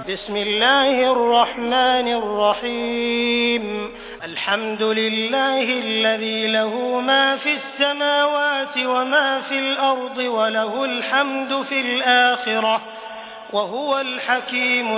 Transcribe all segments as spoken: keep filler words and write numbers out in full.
بسم الله الرحمن الرحيم الحمد لله الذي له ما في السماوات وما في الأرض وله الحمد في الآخرة وهو الحكيم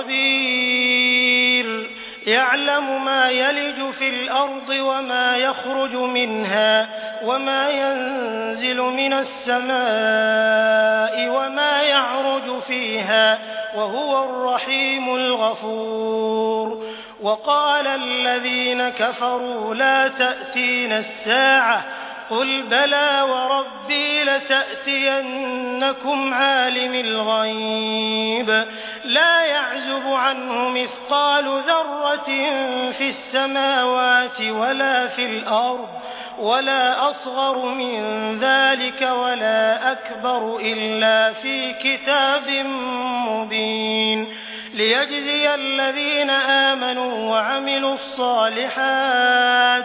الخبير يعلم ما يلج في الأرض وما يخرج منها وما ينزل من السماء وما يعرج فيها وهو الرحيم الغفور وقال الذين كفروا لا تأتينا الساعة قل بلى وربي لتأتينكم عالم الغيب لا يعزب عنه مثقال ذرة في السماوات ولا في الأرض ولا أصغر من ذلك ولا أكبر إلا في كتاب مبين ليجزي الذين آمنوا وعملوا الصالحات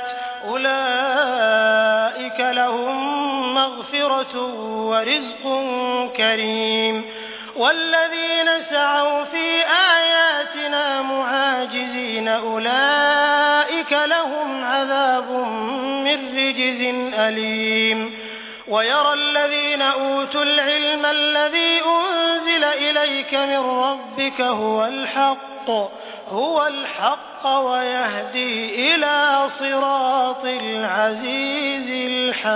أولئك لهم مغفرة ورزق كريم والذين سعوا في آياتنا معاجزين أولئك لهم عذاب من رجز أليم ويرى الذين أوتوا العلم الذي أنزل إليك من ربك هو الحق هو الحق ويهدي إلى صراط العزيز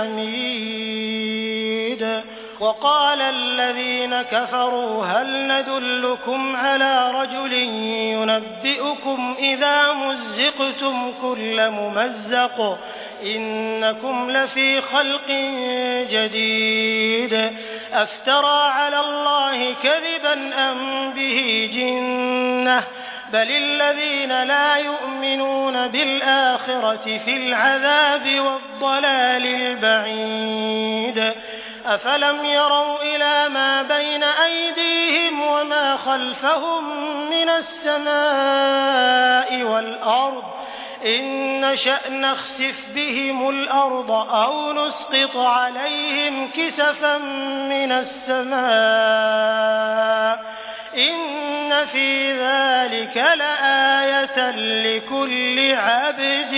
الحميد وقال الذين كفروا هل ندلكم على رجل ينبئكم إذا مزقتم كل ممزق إنكم لفي خلق جديد أفترى على الله كذبا أم به جنة بل الذين لا يؤمنون بالآخرة في العذاب والضلال البعيد أفلم يروا إلى ما بين أيديهم وما خلفهم من السماء والأرض إن نشأ نخسف بهم الأرض أو نسقط عليهم كسفا من السماء إن في ذلك لآية لكل عبد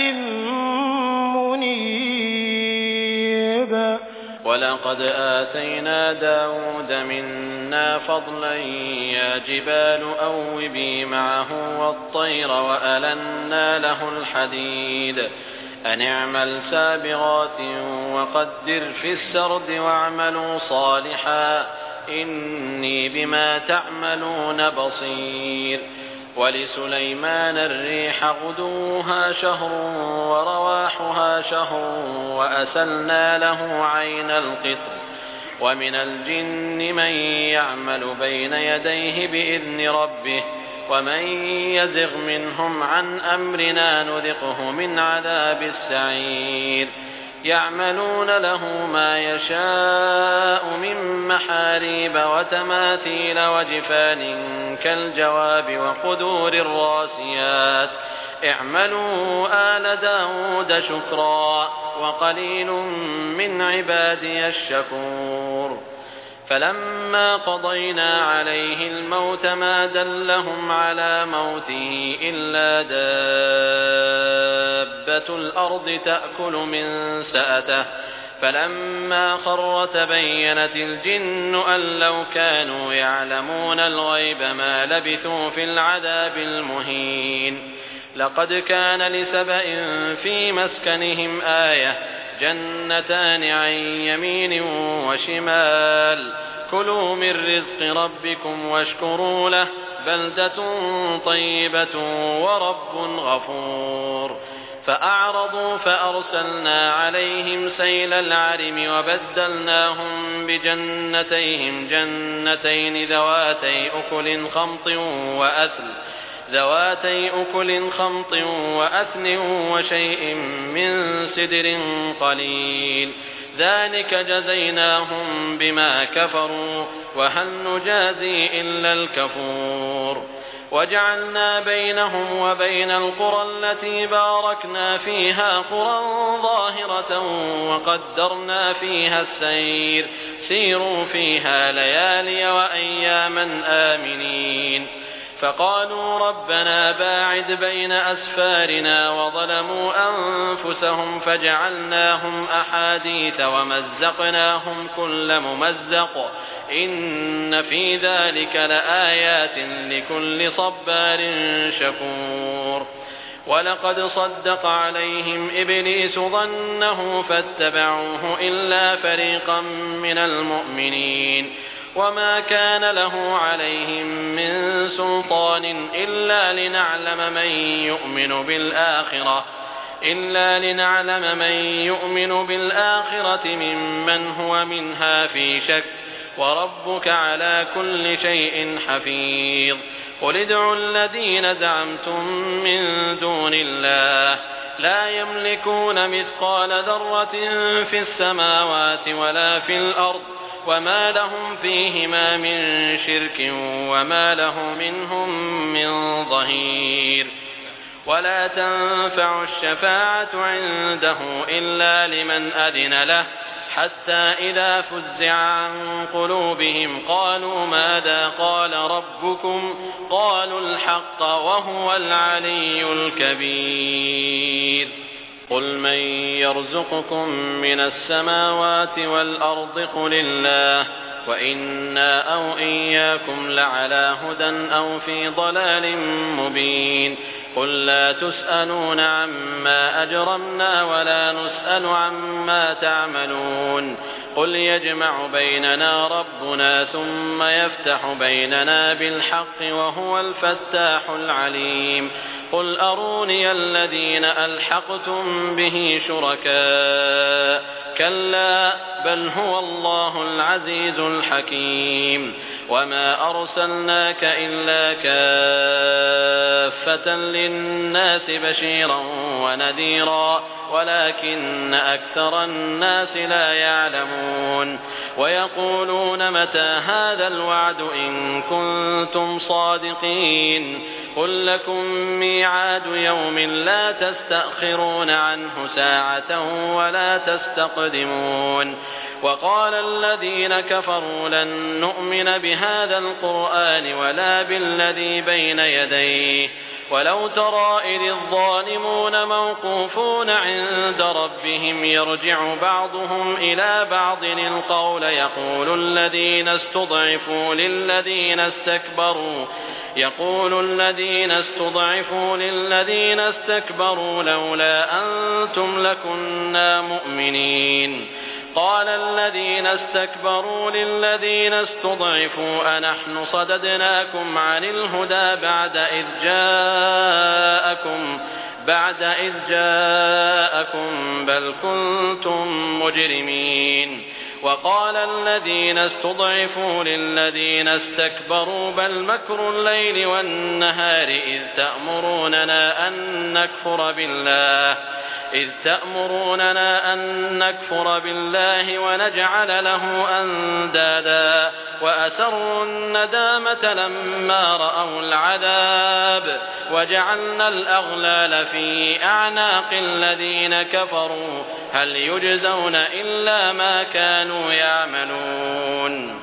منيب ولقد آتينا داود منا فضلا يا جبال أوبي معه والطير وألنا له الحديد أن اعمل سابغات وقدر في السرد واعملوا صالحا إني بما تعملون بصير ولسليمان الريح غدوها شهر ورواحها شهر وأسلنا له عين القطر ومن الجن من يعمل بين يديه بإذن ربه ومن يزغ منهم عن أمرنا نذقه من عذاب السعير يعملون له ما يشاء من محاريب وتماثيل وجفان كالجواب وقدور الراسيات اعملوا آل داود شكرا وقليل من عبادي الشكور فلما قضينا عليه الموت ما دلهم على موته إلا دابة الأرض تأكل من سأته فلما خر تبينت الجن أن لو كانوا يعلمون الغيب ما لبثوا في العذاب المهين لقد كان لسبأ في مسكنهم آية جنتان عن يمين وشمال كلوا من رزق ربكم واشكروا له بلدة طيبة ورب غفور فأعرضوا فأرسلنا عليهم سيل العرم وبدلناهم بجنتيهم جنتين ذواتي أكل خمط وأثل ذواتي أكل خمط وأثن وشيء من سدر قليل ذلك جزيناهم بما كفروا وهل نجازي إلا الكفور وجعلنا بينهم وبين القرى التي باركنا فيها قرى ظاهرة وقدرنا فيها السير سيروا فيها ليالي وأياما آمنين فقالوا ربنا باعد بين أسفارنا وظلموا أنفسهم فجعلناهم أحاديث ومزقناهم كل ممزق إن في ذلك لآيات لكل صبار شكور ولقد صدق عليهم إبليس ظنه فاتبعوه إلا فريقا من المؤمنين وما كان له عليهم من سلطان إلا لنعلم من يؤمن بالآخرة إلا لنعلم من يؤمن بالآخرة ممن هو منها في شك وربك على كل شيء حفيظ قل ادعوا الذين زعمتم من دون الله لا يملكون مثقال ذرة في السماوات ولا في الأرض وما لهم فيهما من شرك وما له منهم من ظهير ولا تنفع الشفاعة عنده إلا لمن أذن له حتى إذا فزع عن قلوبهم قالوا ماذا قال ربكم قالوا الحق وهو العلي الكبير قل من يرزقكم من السماوات والأرض قل الله وإنا أو إياكم لعلى هدى أو في ضلال مبين قل لا تسألون عما أجرمنا ولا نسأل عما تعملون قل يجمع بيننا ربنا ثم يفتح بيننا بالحق وهو الفتاح العليم قل أروني الذين ألحقتم به شركاء كلا بل هو الله العزيز الحكيم وما أرسلناك إلا كافة للناس بشيرا ونذيرا ولكن أكثر الناس لا يعلمون ويقولون متى هذا الوعد إن كنتم صادقين قل لكم ميعاد يوم لا تستأخرون عنه ساعة ولا تستقدمون وقال الذين كفروا لن نؤمن بهذا القرآن ولا بالذي بين يديه ولو ترى إذ الظالمون موقوفون عند ربهم يرجع بعضهم إلى بعض القول يقول الذين استضعفوا للذين استكبروا يقول الذين استضعفوا للذين استكبروا لولا أنتم لكنا مؤمنين قال الذين استكبروا للذين استضعفوا أنحن صددناكم عن الهدى بعد إذ جاءكم بعد إذ جاءكم بل كنتم مجرمين وقال الذين استضعفوا للذين استكبروا بل مكر الليل والنهار إذ تأمروننا أن نكفر بالله إذ تأمروننا أن نكفر بالله ونجعل له أندادا وأسروا الندامة لما رأوا العذاب وجعلنا الأغلال في أعناق الذين كفروا هل يجزون إلا ما كانوا يعملون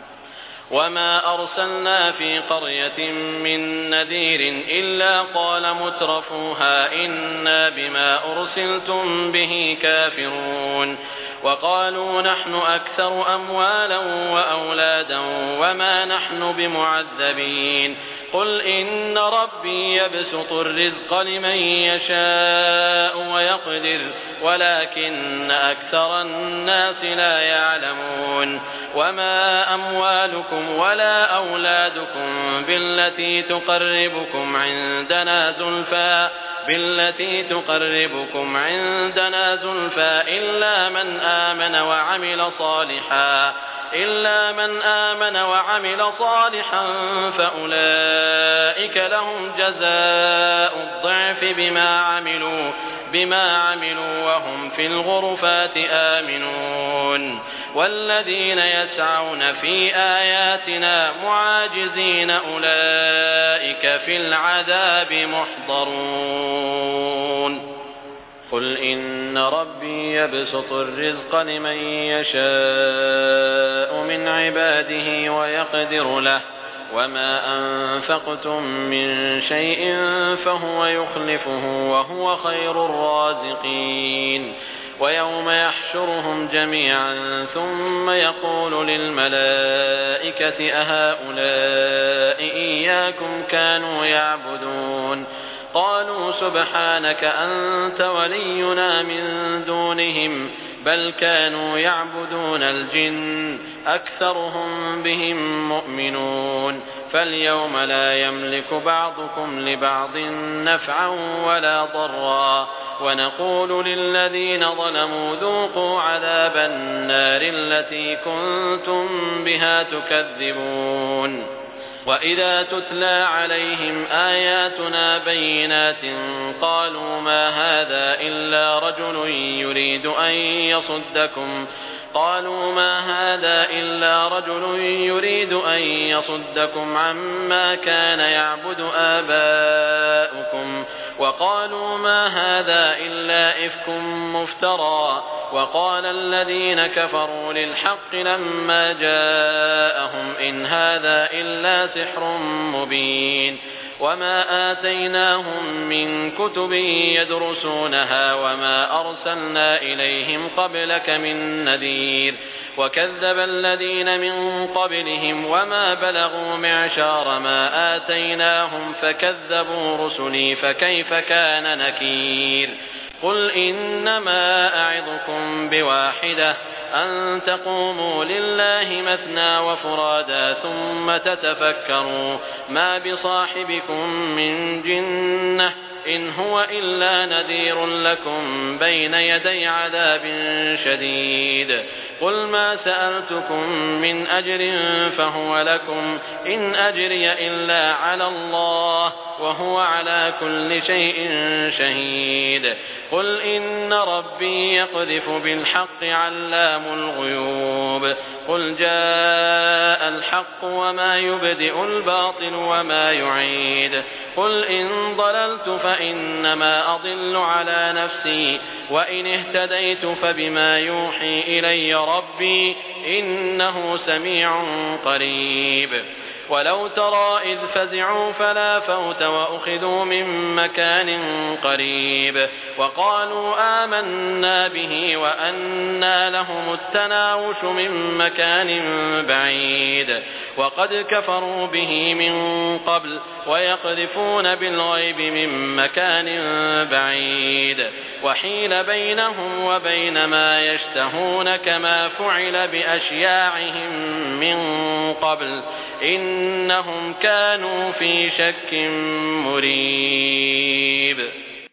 وما أرسلنا في قرية من نذير إلا قال مترفوها إنا بما أرسلتم به كافرون وقالوا نحن أكثر أموالا وأولادا وما نحن بمعذبين قل إن ربي يبسط الرزق لمن يشاء ويقدر ولكن أكثر الناس لا يعلمون وما أموالكم ولا أولادكم بالتي تقربكم عندنا زلفى بالتي تقربكم عندنا زلفى إلا من آمن وعمل صالحا إلا من آمن وعمل صالحا فأولئك لهم جزاء الضعف بما عملوا بما عملوا وهم في الغرفات آمنون والذين يسعون في آياتنا معاجزين أولئك في العذاب محضرون قل إن ربي يبسط الرزق لمن يشاء من عباده ويقدر له وما أنفقتم من شيء فهو يخلفه وهو خير الرازقين ويوم يحشرهم جميعا ثم يقول للملائكة أهؤلاء إياكم كانوا يعبدون قالوا سبحانك أنت ولينا من دونهم بل كانوا يعبدون الجن أكثرهم بهم مؤمنون فاليوم لا يملك بعضكم لبعض نفعا ولا ضرا ونقول للذين ظلموا ذوقوا عذاب النار التي كنتم بها تكذبون وإذا تتلى عليهم آياتنا بينات قالوا ما هذا إلا رجل يريد أن يصدكم قالوا ما هذا إلا رجل يريد أن يصدكم عما كان يعبد آباؤكم وقالوا ما هذا إلا إفك مفترى وقال الذين كفروا للحق لما جاءهم إن هذا إلا سحر مبين وما آتيناهم من كتب يدرسونها وما أرسلنا إليهم قبلك من نذير وكذب الذين من قبلهم وما بلغوا معشار ما آتيناهم فكذبوا رسلي فكيف كان نكير قل إنما أعظكم بواحدة أن تقوموا لله مثنى وفرادا ثم تتفكروا ما بصاحبكم من جنة إن هو إلا نذير لكم بين يدي عذاب شديد قل ما سألتكم من أجر فهو لكم إن أجري إلا على الله وهو على كل شيء شهيد قل إن ربي يقذف بالحق علام الغيوب قل جاء الحق وما يبدئ الباطل وما يعيد قل إن ضللت فإنما أضل على نفسي وإن اهتديت فبما يوحي إلي ربي إنه سميع قريب ولو ترى إذ فزعوا فلا فوت وأخذوا من مكان قريب وقالوا آمنا به وأنى لهم التناوش من مكان بعيد وقد كفروا به من قبل ويقذفون بالغيب من مكان بعيد وحيل بينهم وبين ما يشتهون كما فعل بأشياعهم من قبل إنهم كانوا في شك مريب